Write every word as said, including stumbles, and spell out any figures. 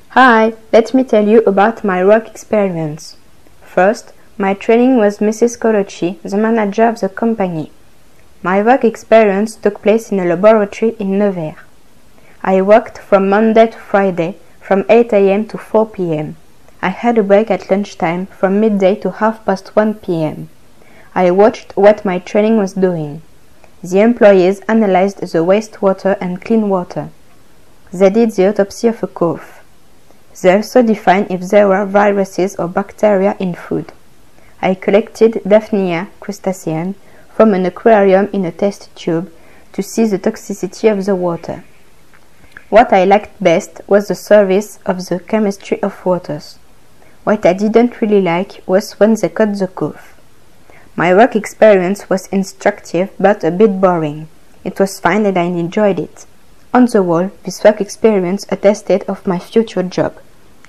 Hi, let me tell you about my work experience. First, my training was Missus Coloci, the manager of the company. My work experience took place in a laboratory in Nevers. I worked from Monday to Friday, from eight a m to four p m I had a break at lunchtime from midday to half past one p m I watched what my training was doing. The employees analyzed the wastewater and clean water. They did the autopsy of a cough. They also defined if there were viruses or bacteria in food. I collected Daphnia crustacean from an aquarium in a test tube to see the toxicity of the water. What I liked best was the service of the chemistry of waters. What I didn't really like was when they cut the cough. My work experience was instructive but a bit boring. It was fine and I enjoyed it. On the whole, this work experience attested of my future job.